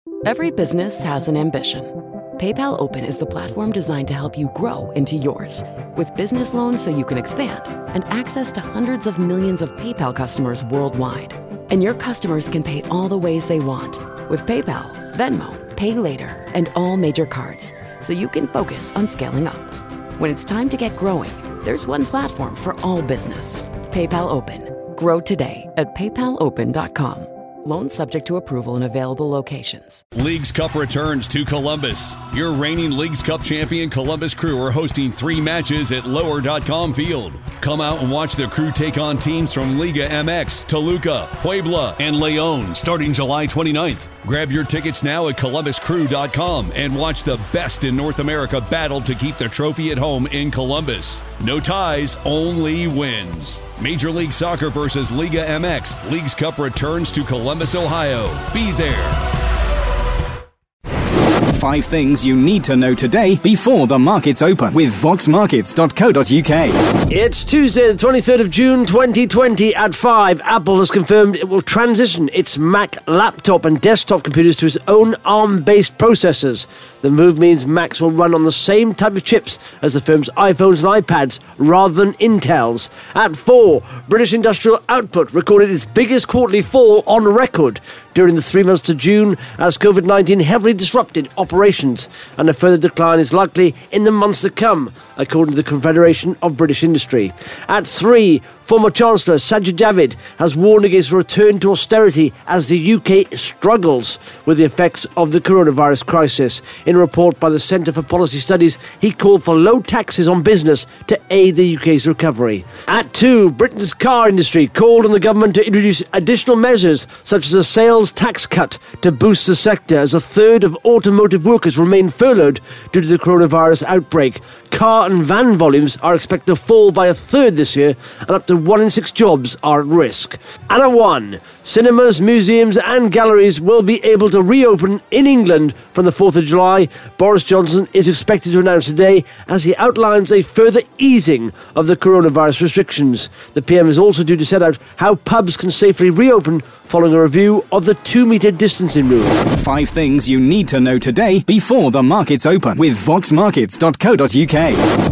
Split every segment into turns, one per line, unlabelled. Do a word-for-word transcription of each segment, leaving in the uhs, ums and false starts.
Every business has an ambition. PayPal Open is the platform designed to help you grow into yours. With business loans so you can expand and access to hundreds of millions of PayPal customers worldwide. And your customers can pay all the ways they want with PayPal, Venmo, Pay Later, and all major cards, so you can focus on scaling up. When it's time to get growing, there's one platform for all business. PayPal Open. Grow today at paypal open dot com. Loans subject to approval in available locations.
Leagues Cup returns to Columbus. Your reigning Leagues Cup champion Columbus Crew are hosting three matches at lower dot com Field. Come out and watch the Crew take on teams from Liga M X, Toluca, Puebla, and León starting July twenty-ninth. Grab your tickets now at columbus crew dot com and watch the best in North America battle to keep the trophy at home in Columbus. No ties, only wins. Major League Soccer versus Liga M X. Leagues Cup returns to Columbus, Ohio. Be there.
Five things you need to know today before the markets open with vox markets dot co dot uk.
It's Tuesday, the twenty-third of June, twenty twenty at five. Apple has confirmed it will transition its Mac laptop and desktop computers to its own ARM-based processors. The move means Macs will run on the same type of chips as the firm's iPhones and iPads rather than Intel's. At four, British industrial output recorded its biggest quarterly fall on record during the three months to June as covid nineteen heavily disrupted operations, and a further decline is likely in the months to come, according to the Confederation of British Industry. At three, former Chancellor Sajid Javid has warned against a return to austerity as the U K struggles with the effects of the coronavirus crisis. In a report by the Centre for Policy Studies, he called for low taxes on business to aid the U K's recovery. At two, Britain's car industry called on the government to introduce additional measures such as a sales tax cut to boost the sector as a third of automotive workers remain furloughed due to the coronavirus outbreak. Car and van volumes are expected to fall by a third this year, and up to one in six jobs are at risk. And at one, cinemas, museums and galleries will be able to reopen in England from the fourth of July. Boris Johnson is expected to announce today as he outlines a further easing of the coronavirus restrictions. The P M is also due to set out how pubs can safely reopen following a review of the two-metre distancing rule.
Five things you need to know today before the markets open with vox markets dot co dot uk.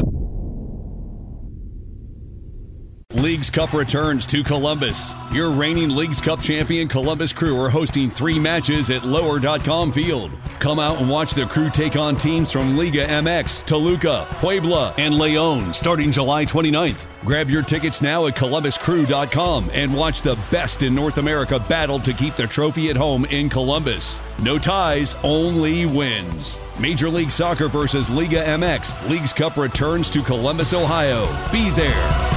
Leagues Cup returns to Columbus. Your reigning Leagues Cup champion Columbus Crew are hosting three matches at lower dot com Field. Come out and watch the Crew take on teams from Liga M X, Toluca, Puebla, and León starting July twenty-ninth. Grab your tickets now at columbus crew dot com and watch the best in North America battle to keep the trophy at home in Columbus. No ties, only wins. Major League Soccer versus Liga M X. Leagues Cup returns to Columbus, Ohio. Be there.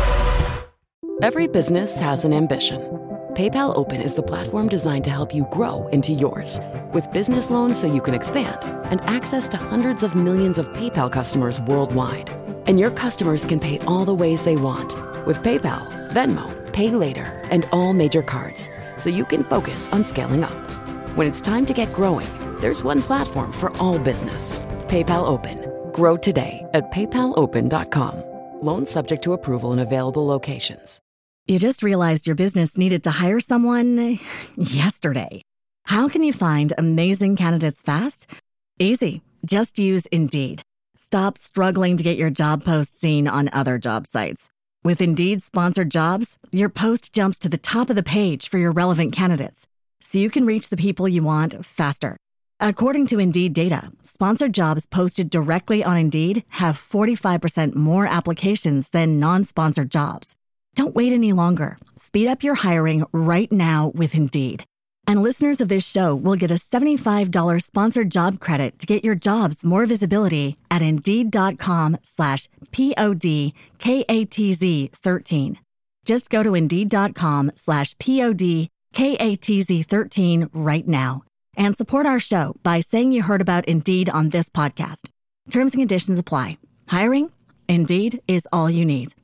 Every business has an ambition. PayPal Open is the platform designed to help you grow into yours. With business loans so you can expand and access to hundreds of millions of PayPal customers worldwide. And your customers can pay all the ways they want with PayPal, Venmo, Pay Later, and all major cards, so you can focus on scaling up. When it's time to get growing, there's one platform for all business. PayPal Open. Grow today at paypal open dot com. Loans subject to approval in available locations.
You just realized your business needed to hire someone yesterday. How can you find amazing candidates fast? Easy. Just use Indeed. Stop struggling to get your job post seen on other job sites. With Indeed sponsored jobs, your post jumps to the top of the page for your relevant candidates, so you can reach the people you want faster. According to Indeed data, sponsored jobs posted directly on Indeed have forty-five percent more applications than non-sponsored jobs. Don't wait any longer. Speed up your hiring right now with Indeed. And listeners of this show will get a seventy-five dollars sponsored job credit to get your jobs more visibility at Indeed.com slash P-O-D-K-A-T-Z 13. Just go to Indeed.com slash P-O-D-K-A-T-Z 13 right now. And support our show by saying you heard about Indeed on this podcast. Terms and conditions apply. Hiring? Indeed is all you need.